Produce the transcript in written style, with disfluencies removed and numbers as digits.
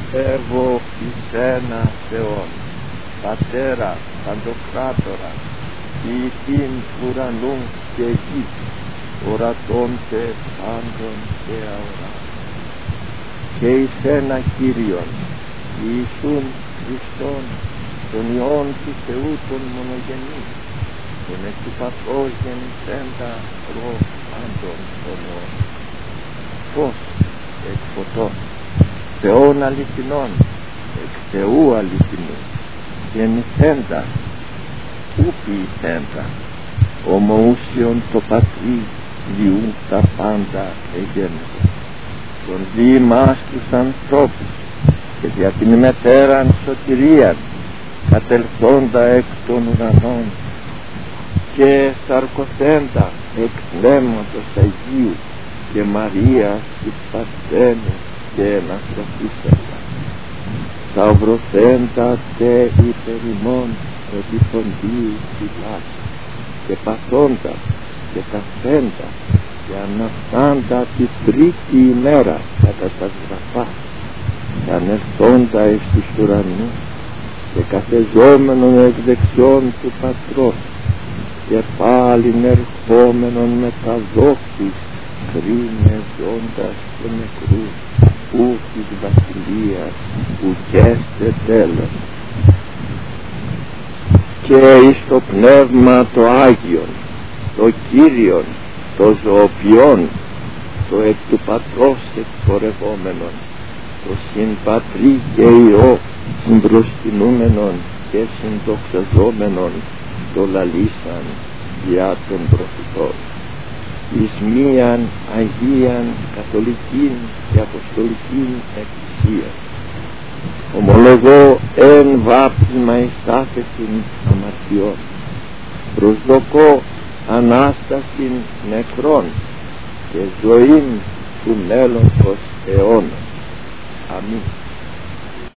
πιστεύω εις ένα Θεόν, Πατέρα Παντοκράτορα, ποιητήν ουρανού και γης, ορατώνται πάντων και αορά. Και εις ένα Κύριον, Ιησούν Χριστόν, τον Υιόν του Θεού τον μονογενή, τον εκ του Πατρός γεννηθέντα προ πάντων των αιών. Φως εκ φωτός, Θεών αληθινών, εκ Θεού αληθινού, γεννηθέντα, ου ποιηθέντα, ομοούσιον το Πατρί διού τα πάντα εγέννητα. Τον δι' ημάς τους ανθρώπους και δια την μετέραν σωτηρίαν κατελθόντα εκ των ουρανών και σαρκωθέντα εκ Πνεύματος Αγίου και Μαρίας της Παρθένης και ενασταθήσεντα, σταυρωθέντα τε υπερ ημών επί ποντίου φυλάς και παθόντα και καθέντα και αναστάντα τη τρίτη ημέρα κατά τα γραφά και ανερθόντα εις τους ουρανούς και καθεζόμενον εκ δεξιών του Πατρός και πάλιν ερχόμενον με τα δόξης κρίνε ζώντας και νεκρούς ου της βασιλείας ουκέστε τέλος. Και εις το Πνεύμα το Άγιον, το Κύριον, το ζωοποιόν, το εκ του Πατρός εκπορευόμενον, το συν Πατρί και Υιό συμπροστινούμενον και συνδοξαζόμενον, το λαλήσαν διά των προφητών, εις μίαν Αγίαν Καθολικήν και Αποστολικήν Εκκλησίαν. Ομολογώ εν βάπτισμα εις τάφετην αμαρτιών, προσδοκώ Ανάστασιν νεκρών και ζωήν του μέλλοντος αιώνας. Αμήν.